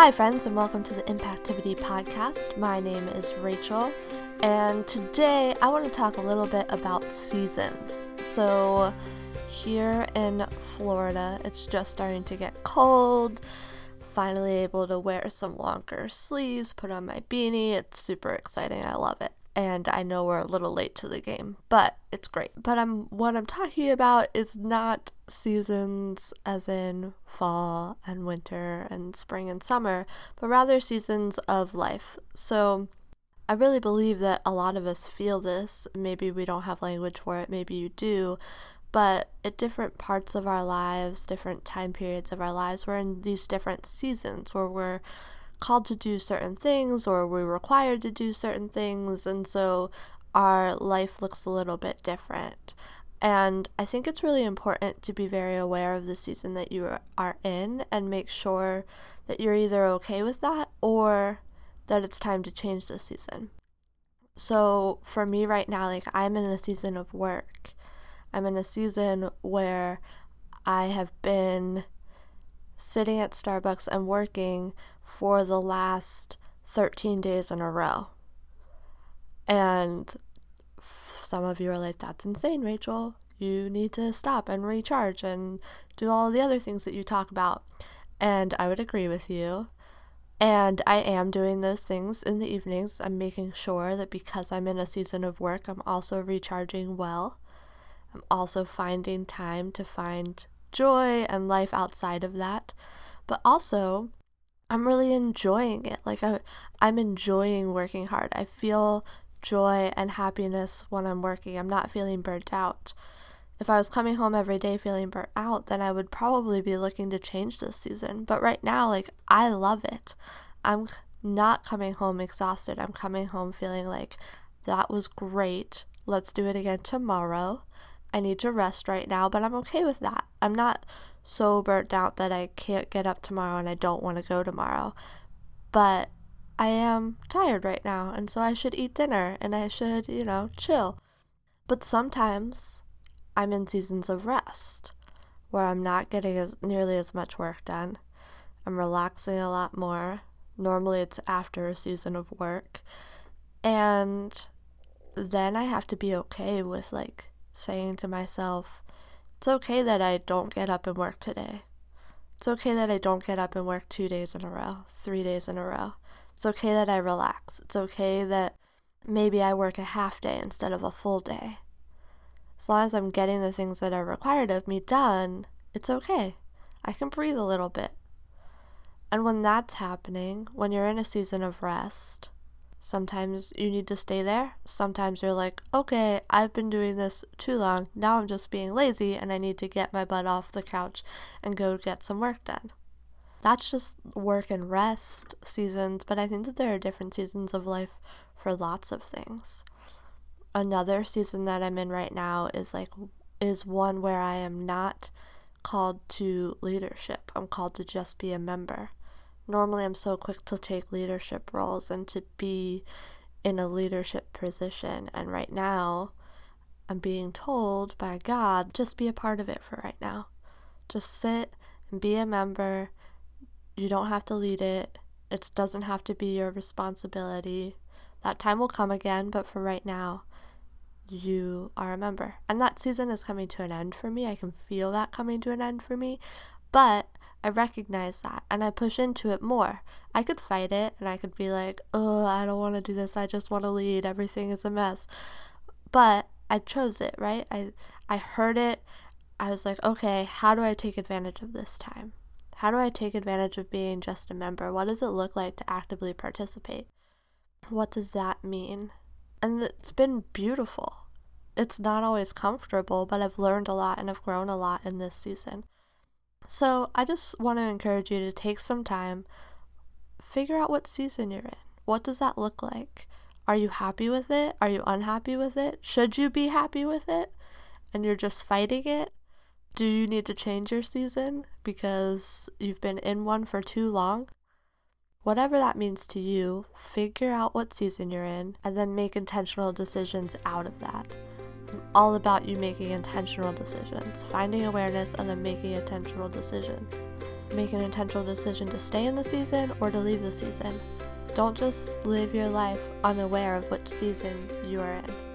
Hi friends, and welcome to the Impactivity podcast. My name is Rachel, and today I want to talk a little bit about seasons. So here in Florida, it's just starting to get cold. Finally able to wear some longer sleeves, put on my beanie. It's super exciting. I love it. And I know we're a little late to the game, but it's great. But what I'm talking about is not seasons as in fall and winter and spring and summer, but rather seasons of life. So I really believe that a lot of us feel this. Maybe we don't have language for it, maybe you do, but at different parts of our lives, different time periods of our lives, we're in these different seasons where we're called to do certain things or we're required to do certain things, and so our life looks a little bit different. And I think it's really important to be very aware of the season that you are in and make sure that you're either okay with that or that it's time to change the season. So for me right now, I'm in a season of work. I'm in a season where I have been sitting at Starbucks and working for the last 13 days in a row. And some of you are like, that's insane, Rachel. You need to stop and recharge and do all the other things that you talk about. And I would agree with you. And I am doing those things in the evenings. I'm making sure that because I'm in a season of work, I'm also recharging well. I'm also finding time to find joy and life outside of that. But also, I'm really enjoying it. I'm enjoying working hard. I feel joy and happiness when I'm working. I'm not feeling burnt out. If I was coming home every day feeling burnt out, then I would probably be looking to change this season. But right now, I love it. I'm not coming home exhausted. I'm coming home feeling like that was great. Let's do it again tomorrow. I need to rest right now, but I'm okay with that. I'm not so burnt out that I can't get up tomorrow and I don't want to go tomorrow. But I am tired right now, and so I should eat dinner and I should, chill. But sometimes I'm in seasons of rest where I'm not getting nearly as much work done. I'm relaxing a lot more. Normally it's after a season of work. And then I have to be okay with saying to myself, it's okay that I don't get up and work today. It's okay that I don't get up and work 2 days in a row, 3 days in a row. It's okay that I relax. It's okay that maybe I work a half day instead of a full day. As long as I'm getting the things that are required of me done, it's okay. I can breathe a little bit. And when that's happening, when you're in a season of rest, sometimes you need to stay there. Sometimes you're like, okay, I've been doing this too long. Now I'm just being lazy and I need to get my butt off the couch and go get some work done. That's just work and rest seasons, but I think that there are different seasons of life for lots of things. Another season that I'm in right now is one where I am not called to leadership. I'm called to just be a member. Normally, I'm so quick to take leadership roles and to be in a leadership position. And right now, I'm being told by God, just be a part of it for right now. Just sit and be a member. You don't have to lead it. It doesn't have to be your responsibility. That time will come again, but for right now, you are a member. And that season is coming to an end for me. I can feel that coming to an end for me. But I recognize that and I push into it more. I could fight it and I could be like, oh, I don't want to do this. I just want to lead. Everything is a mess. But I chose it, right? I heard it. I was like, okay, how do I take advantage of this time? How do I take advantage of being just a member? What does it look like to actively participate? What does that mean? And it's been beautiful. It's not always comfortable, but I've learned a lot and I've grown a lot in this season. So I just want to encourage you to take some time, figure out what season you're in. What does that look like? Are you happy with it? Are you unhappy with it? Should you be happy with it? And you're just fighting it? Do you need to change your season because you've been in one for too long? Whatever that means to you, figure out what season you're in and then make intentional decisions out of that. I'm all about you making intentional decisions, finding awareness and then making intentional decisions. make an intentional decision to stay in the season or to leave the season. Don't just live your life unaware of which season you are in.